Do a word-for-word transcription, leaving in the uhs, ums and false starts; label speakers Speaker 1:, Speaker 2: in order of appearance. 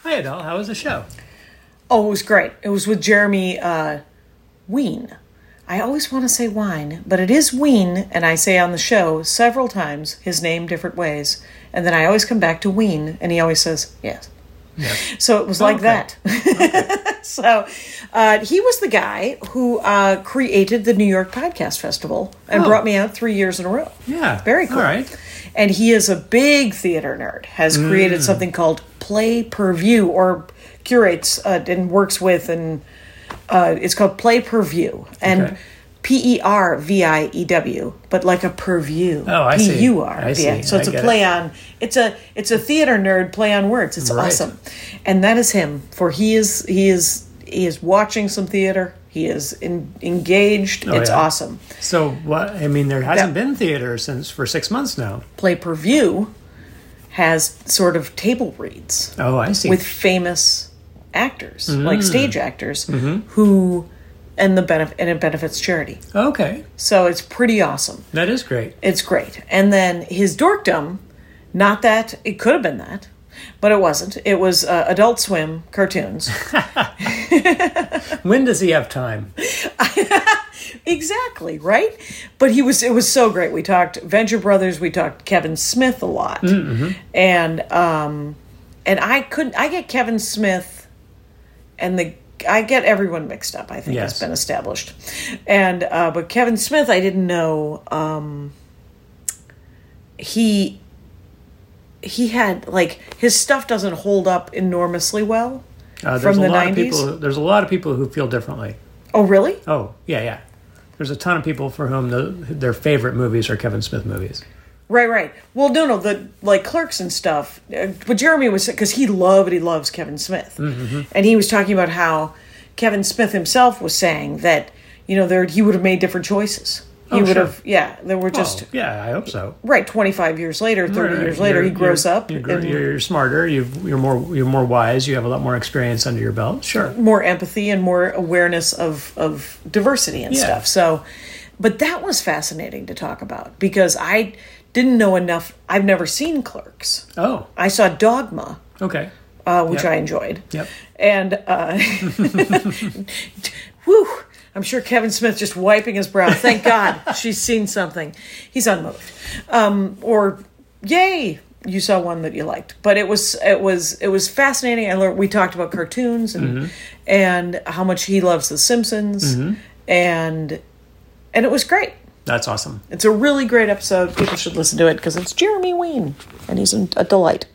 Speaker 1: Hi, Adele. How was the show?
Speaker 2: Oh, it was great. It was with Jeremy uh, Wien. I always want to say Wine, but it is Wien, and I say on the show several times his name different ways, and then I always come back to Wien, and he always says, yes. Yeah. So it was like
Speaker 1: okay.
Speaker 2: that.
Speaker 1: Okay.
Speaker 2: So uh, he was the guy who uh, created the New York Podcast Festival and
Speaker 1: oh.
Speaker 2: brought me out three years in a row.
Speaker 1: Yeah.
Speaker 2: Very cool.
Speaker 1: All right.
Speaker 2: And he is a big theater nerd, has
Speaker 1: Mm.
Speaker 2: created something called Play Per View, or curates uh, and works with, and uh, it's called Play Per View. And
Speaker 1: okay.
Speaker 2: P E R V I E W, but like a purview.
Speaker 1: Oh, I see.
Speaker 2: P U R.
Speaker 1: I see.
Speaker 2: So it's
Speaker 1: I
Speaker 2: a play
Speaker 1: it.
Speaker 2: on, it's a it's a theater nerd play on words. It's
Speaker 1: right.
Speaker 2: awesome. And that is him, for he is he is he is watching some theater. He is in, engaged.
Speaker 1: Oh,
Speaker 2: it's
Speaker 1: yeah.
Speaker 2: awesome.
Speaker 1: So what? I mean, there hasn't
Speaker 2: That,
Speaker 1: been theater since for six months now.
Speaker 2: Play Per View has sort of table reads.
Speaker 1: Oh, I see.
Speaker 2: With famous actors,
Speaker 1: mm.
Speaker 2: like stage actors,
Speaker 1: mm-hmm.
Speaker 2: who, and the benefit, and it benefits charity.
Speaker 1: Okay.
Speaker 2: So it's pretty awesome.
Speaker 1: That is great.
Speaker 2: It's great. And then his dorkdom, not that, it could have been that, but it wasn't. It was uh, Adult Swim cartoons.
Speaker 1: When does he have time?
Speaker 2: Exactly, right? But he was, it was so great. We talked Venture Brothers, we talked Kevin Smith a lot.
Speaker 1: Mm-hmm.
Speaker 2: And, um, and I couldn't, I get Kevin Smith and the, I get everyone mixed up, I think
Speaker 1: yes.
Speaker 2: has been established. And, uh, but Kevin Smith, I didn't know, um, he, he had, like, his stuff doesn't hold up enormously well
Speaker 1: Uh, there's
Speaker 2: from
Speaker 1: a
Speaker 2: the
Speaker 1: lot
Speaker 2: nineties.
Speaker 1: of people. There's a lot of people who feel differently.
Speaker 2: Oh, really?
Speaker 1: Oh, yeah, yeah. There's a ton of people for whom the, their favorite movies are Kevin Smith movies.
Speaker 2: Right, right. Well, no, no, the like Clerks and stuff. Uh, but Jeremy was, because he loved, he loves Kevin Smith,
Speaker 1: mm-hmm.
Speaker 2: and he was talking about how Kevin Smith himself was saying that, you know, there he would have made different choices. He
Speaker 1: oh,
Speaker 2: would
Speaker 1: sure.
Speaker 2: have, yeah. There were just
Speaker 1: oh, yeah. I hope so.
Speaker 2: right. Twenty-five years later, thirty
Speaker 1: Right,
Speaker 2: years later,
Speaker 1: you're,
Speaker 2: he grows
Speaker 1: you're,
Speaker 2: up.
Speaker 1: You're,
Speaker 2: and
Speaker 1: you're smarter. You've, you're more. You're more wise. You have a lot more experience under your belt. Sure.
Speaker 2: More empathy and more awareness of of diversity and
Speaker 1: yeah.
Speaker 2: stuff. So, but that was fascinating to talk about because I didn't know enough. I've never seen Clerks.
Speaker 1: Oh.
Speaker 2: I saw Dogma.
Speaker 1: Okay.
Speaker 2: Uh, which
Speaker 1: yep.
Speaker 2: I enjoyed.
Speaker 1: Yep.
Speaker 2: And, uh, whew, I'm sure Kevin Smith just wiping his brow. Thank God she's seen something. He's unmoved. Um, or, yay, you saw one that you liked. But it was, it was, it was fascinating. I learned, we talked about cartoons and,
Speaker 1: mm-hmm.
Speaker 2: and how much he loves The Simpsons.
Speaker 1: Mm-hmm.
Speaker 2: And, and it was great.
Speaker 1: That's awesome.
Speaker 2: It's a really great episode. People should listen to it because it's Jeremy Wien, and he's a delight.